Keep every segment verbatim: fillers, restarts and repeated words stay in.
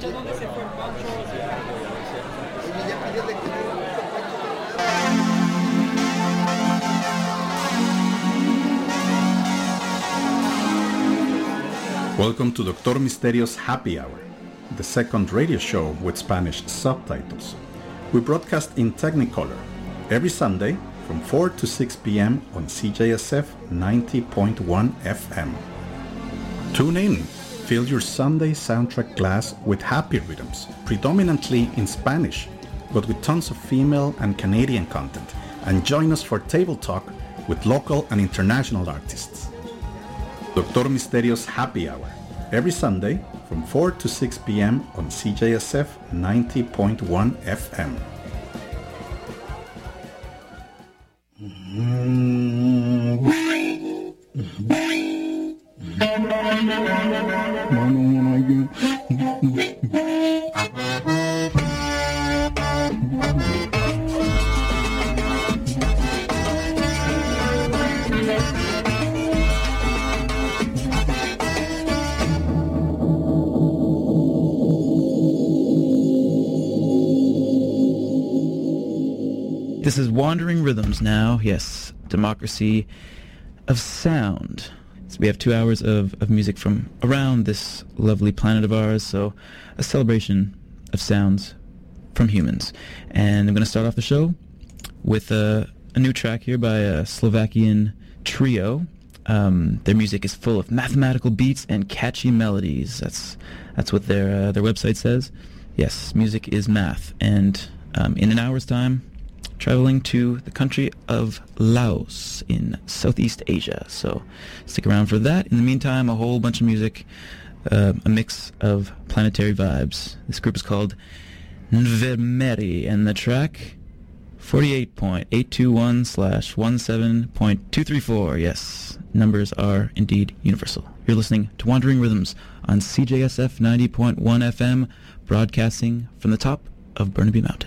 Welcome to Doctor Misterio's Happy Hour, the second radio show with Spanish subtitles. We broadcast in Technicolor every Sunday from four to six p.m. on C J S F ninety point one F M. Tune in, fill your Sunday soundtrack glass with happy rhythms, predominantly in Spanish, but with tons of female and Canadian content, and join us for table talk with local and international artists. Doctor Misterio's Happy Hour, every Sunday from four to six p.m. on C J S F ninety point one F M. This is Wandering Rhythms now, yes, Democracy of Sound. So we have two hours of, of music from around this lovely planet of ours, so a celebration of sounds from humans. And I'm going to start off the show with a, a new track here by a Slovakian trio. Um, their music is full of mathematical beats and catchy melodies. That's that's what their uh, their website says. Yes, music is math. And um, in an hour's time, traveling to the country of Laos in Southeast Asia. So stick around for that. In the meantime, a whole bunch of music, uh, a mix of planetary vibes. This group is called Nvermeri, and the track forty-eight point eight two one slash seventeen point two three four. Yes, numbers are indeed universal. You're listening to Wandering Rhythms on C J S F ninety point one F M, broadcasting from the top of Burnaby Mountain.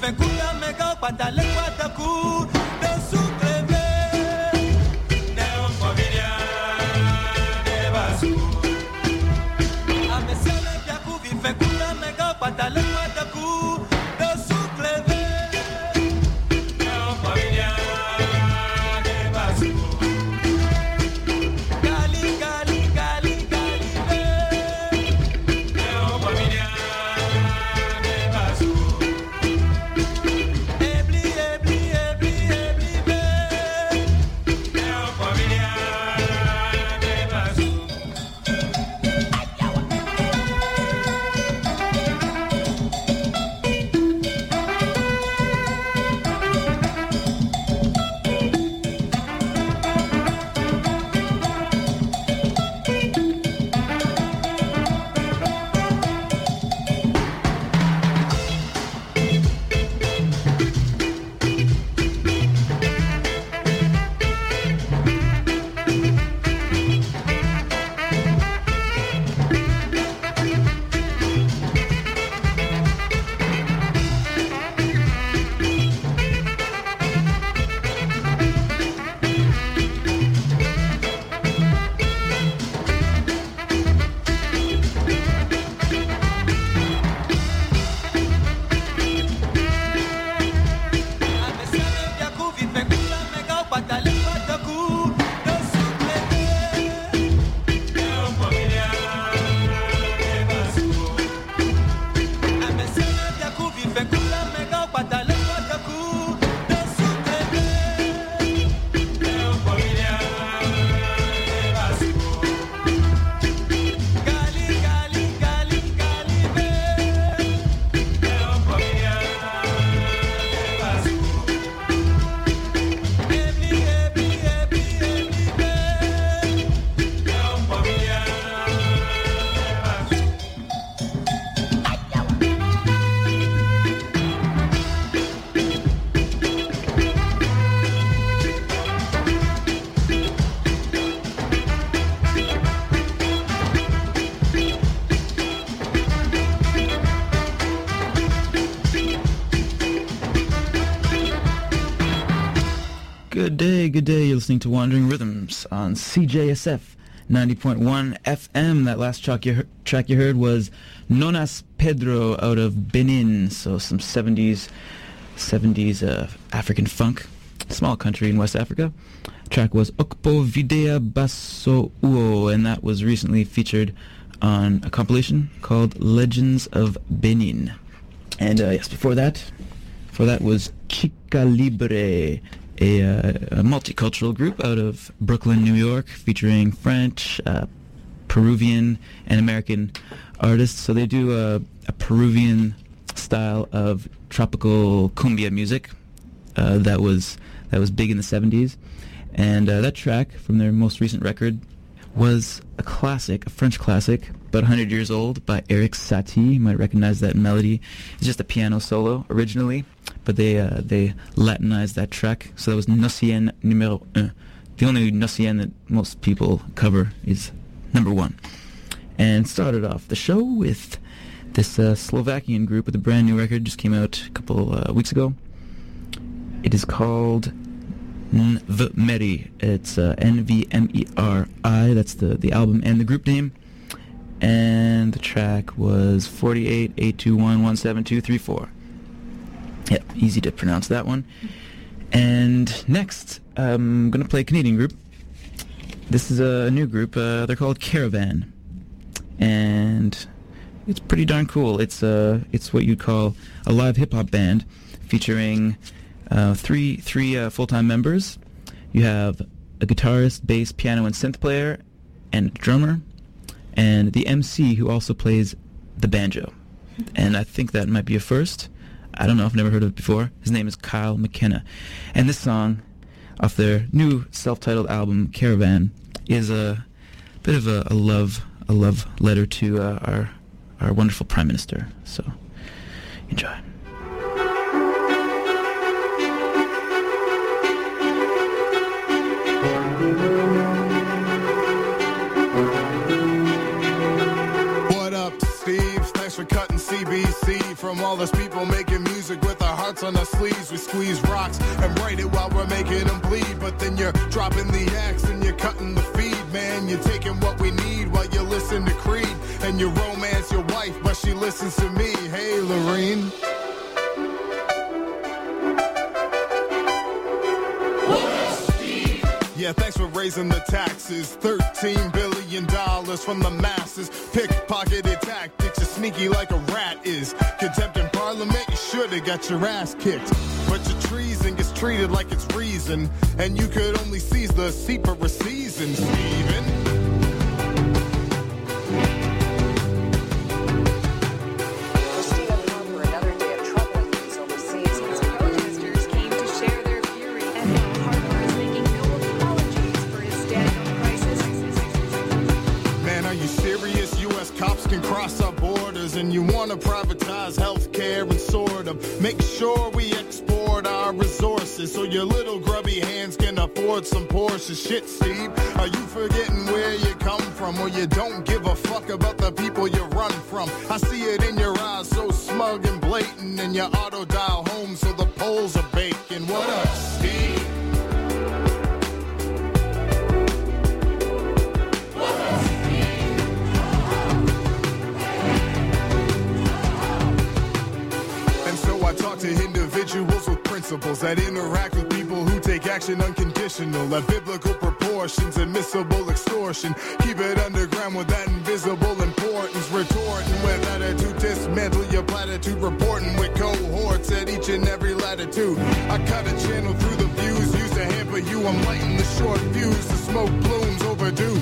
fekula mega patale kwataku de sukreme de on familia de basu amesele yaku vi fekula mega patale kwataku de sukreme de on familia de basu gali gali gali gali de on familia de basu ebli ebli ebli ebli de on familia de basu Good day, good day. You're listening to Wandering Rhythms on C J S F ninety point one F M. That last track you, he- track you heard was Nonas Pedro out of Benin, so some seventies seventies uh, African funk, small country in West Africa. Track was Okpo Videa Basso Uo, and that was recently featured on a compilation called Legends of Benin. And uh, yes, before that, before that was Chica Libre, a, uh, a multicultural group out of Brooklyn, New York, featuring French, uh, Peruvian, and American artists. So they do a, a Peruvian style of tropical cumbia music uh, that was that was big in the seventies. And uh, that track from their most recent record was a classic, a French classic, about one hundred years old, by Eric Satie. You might recognize that melody. It's just a piano solo originally, but they uh, they Latinized that track. So that was Nocien numéro un. The only Nocien that most people cover is number one. And started off the show with this uh, Slovakian group with a brand new record, just came out a couple uh, weeks ago. It is called Nvmeri. It's uh, N V M E R I. That's the, the album and the group name. And the track was forty-eight eight two one one seven two three four. Yep, easy to pronounce that one. And next, I'm going to play a Canadian group. This is a new group. Uh, they're called Caravan. And it's pretty darn cool. It's uh, it's what you'd call a live hip-hop band featuring uh, three three uh, full-time members. You have a guitarist, bass, piano, and synth player, and a drummer, and the M C who also plays the banjo. And I think that might be a first. I don't know, I've never heard of it before. His name is Kyle McKenna. And this song, off their new self-titled album, Caravan, is a bit of a, a love a love letter to uh, our our wonderful Prime Minister. So, enjoy. What up, Steve? Thanks for cutting C B C. From all those people making music with our hearts hearts on our sleeves. We squeeze rocks and write it while we're making them bleed. But then you're dropping the axe and you're cutting the feed, man. You're taking what we need while you listen to Creed. And you romance your wife, but she listens to me. Hey, Lorene. Yeah, thanks for raising the taxes. thirteen billion dollars from the masses. Pickpocketed tactics, you're sneaky like a rat is. Contempt in parliament, you should've got your ass kicked. But your treason gets treated like it's reason. And you could only seize the seat for a season, Stephen. Cross our borders and you want to privatize healthcare and sort of make sure we export our resources so your little grubby hands can afford some Porsche. Shit, Steve, are you forgetting where you come from, or you don't give a fuck about the people you run from? I see it in your eyes, so smug and blatant, and your auto dial home so the polls are baking. What up, Steve? To individuals with principles that interact with people who take action unconditional at biblical proportions, admissible extortion. Keep it underground with that invisible importance. Retorting with attitude, dismantle your platitude. Reporting with cohorts at each and every latitude. I cut a channel through the views used to hamper you. I'm lighting the short fuse. The smoke blooms overdue.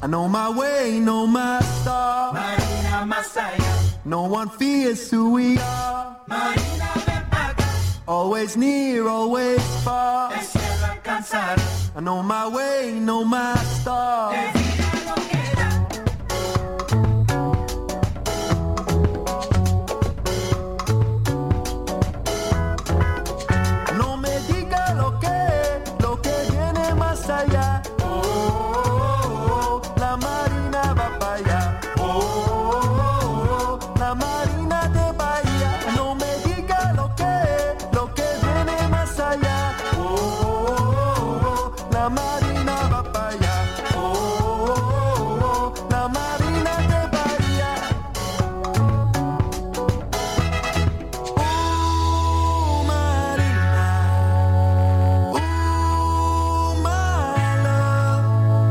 know my way, know my star. Marina más allá. No one fears who we are. Marina ven pa' acá. Always near, always far. El cielo alcanzará. I know my way, know my star. Te dirá lo que da. No me diga lo que, lo que viene más allá. Oh, oh, oh, la Marina va para allá. Oh, oh, oh, la Marina de Bahía. No me diga lo que, lo que viene más allá. Oh, oh, oh, la Marina va para allá. Oh, oh, oh, la Marina de Bahía. Oh, Marina. Oh, my love.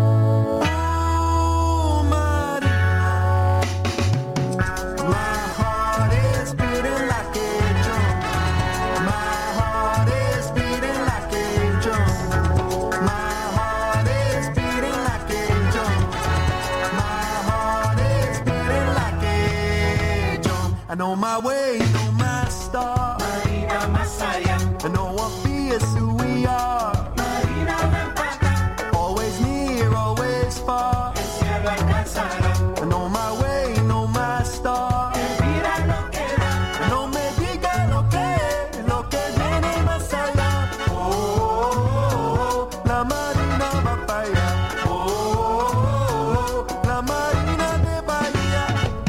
Oh, Marina. My heart is beating like a drum. My heart is beating like a drum. My heart is beating like a drum. My heart is beating like a drum. I know my way, know my star. Marina más allá. I know what fears who we are. Marina ven pa' acá. Always near, always far. El cielo alcanzará. I know my way, know my star. Te dirá lo que da. No me diga lo que, lo que viene más allá. Oh, oh, oh, la Marina va para allá. Oh, oh, oh, la Marina de Bahía.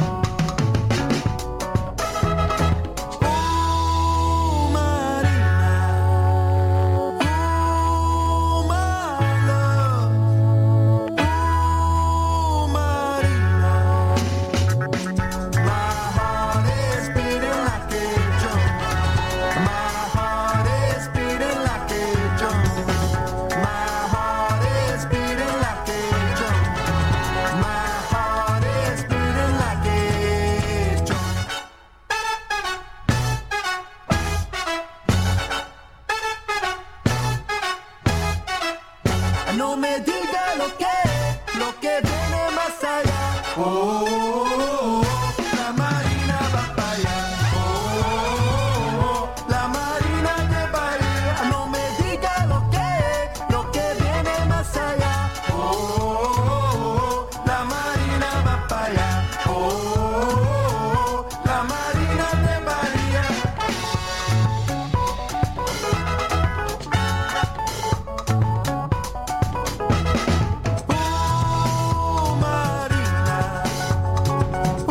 Oh, Marina. Oh, my love. Oh, Marina. My heart is beating like a drum. My heart is beating like a drum. My heart is beating like a drum. My heart is beating like a drum. No me diga lo que, lo que viene más allá. Oh, oh, oh, oh, la Marina va para allá. Oh, oh, oh, la Marina de Bahía. No me diga lo que, lo que viene más allá. Oh, oh, oh, la Marina va para allá. Oh, oh, oh, la Marina de Bahía. Oh, Marina.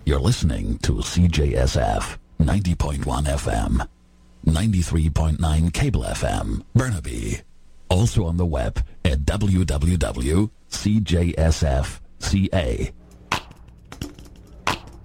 You're listening to C J S F ninety point one F M, ninety-three point nine Cable F M, Burnaby. Also on the web at w w w dot c j s f c a